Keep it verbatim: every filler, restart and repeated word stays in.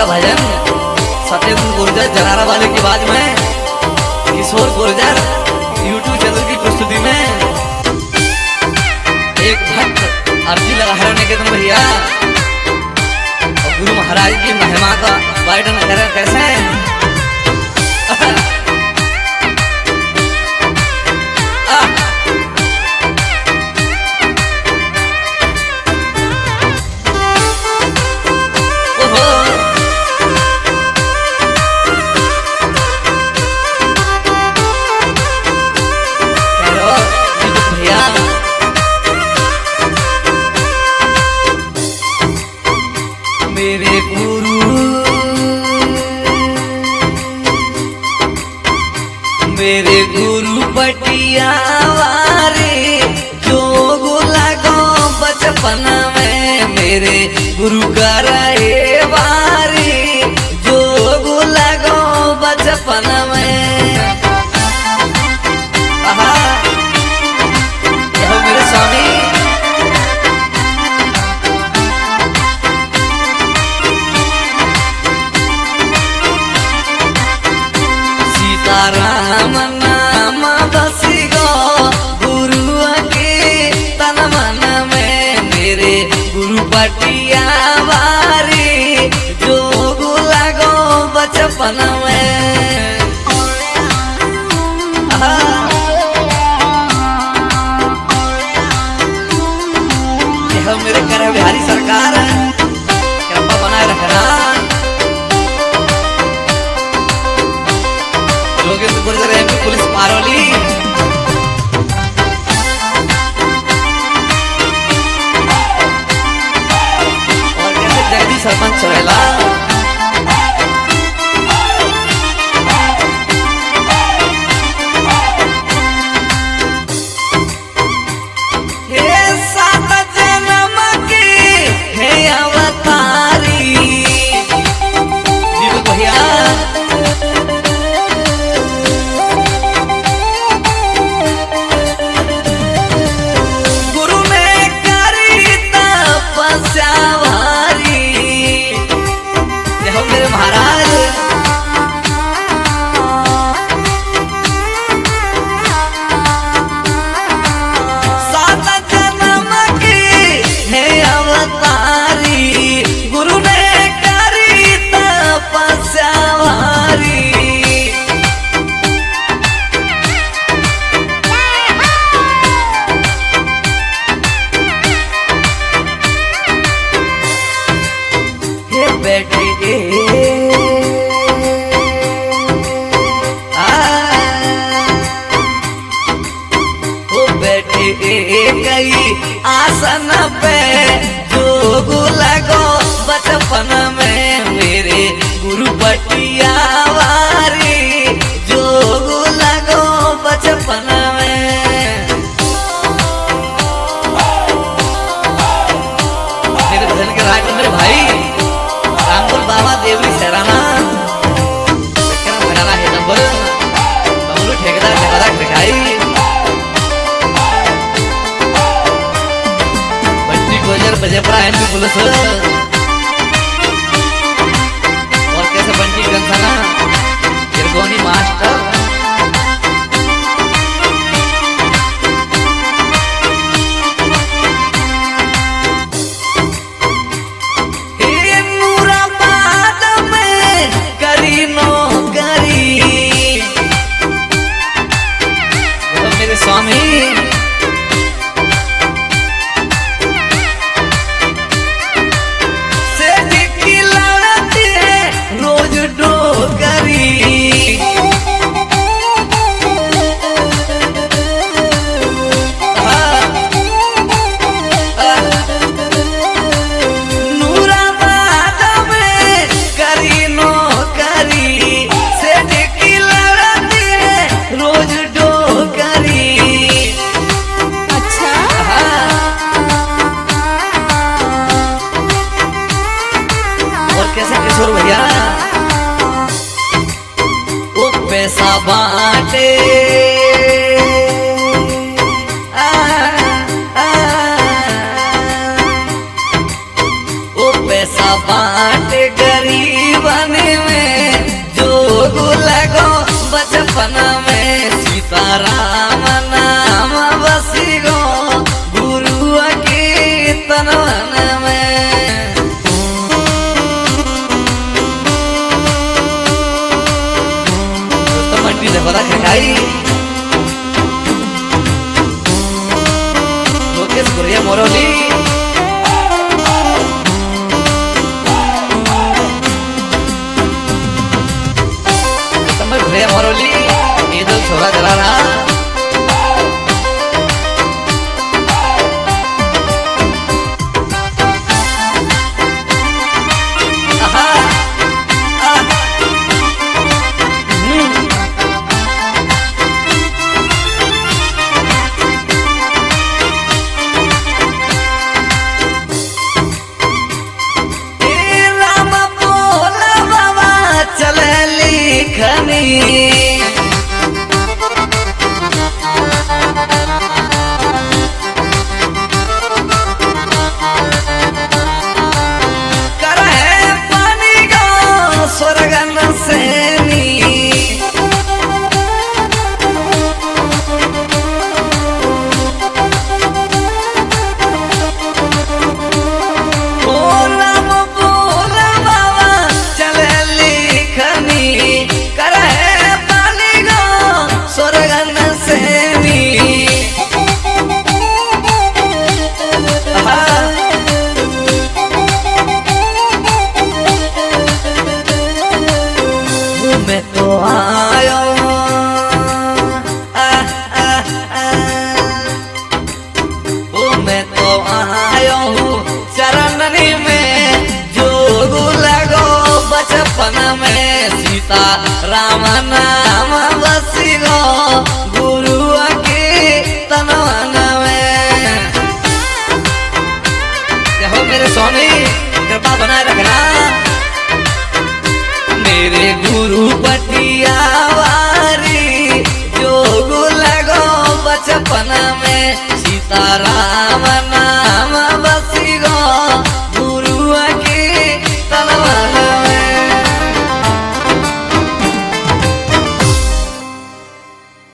का भजन सत्येंद्र गुर्जर जनारा वाले की आवाज में किशोर गुर्जर यूट्यूब चैनल की प्रस्तुति में एक भक्त अर्जी लगा है निकेतन भैया और गुरु महाराज की महिमा का वर्णन करें कैसे। मेरे गुरु मेरे गुरु बटिया वारे जोग लगो बचपन में मेरे गुरु कराए वारे जोग लगो बचपन में। आहा यहो मेरे स्वामी राम नाम बसी गो गुरु के तन मन में मेरे गुरु बटिया वारी जोग लगो बचपन में। यह मेरे कर बिहारी सरकार कृपा बनाए रखना। योगेंद्र गुर्जर एमपी पुलिस पारोली और कैसे जगदीश सरपंच चौरेला गई आसन पे जोग लगो बचपन में मेरे गुरु बटिया वारी जोग लगो बचपन में। मेरे भजन के राज मेरे भाई रामपुर बाबा देवरी सहराना भराना है नंबर बबलू ठेकेदार ठेकेदार ठेकाई बजेपरा एमपी पुलिस और कैसे बंटी गंसाना गिरगोनी मास्टर नूराबाद में करी नौकरी तो मेरे स्वामी भैया वो पैसा बांटे आ, आ, वो पैसा बांटे गरीब बचपन में सीताराम नाम बसी गो गुरु के तनवन में। तो मंडी से बड़ा खाई लोकेश गुरिया मोरली भैया मोरली ये तो छोरा चला रहा राम नाम बसी गो गुरु के तनवन में। हो मेरे स्वामी कृपा बनाए रखना मेरे गुरु पटिया वारी जो लगो बचपन में सीताराम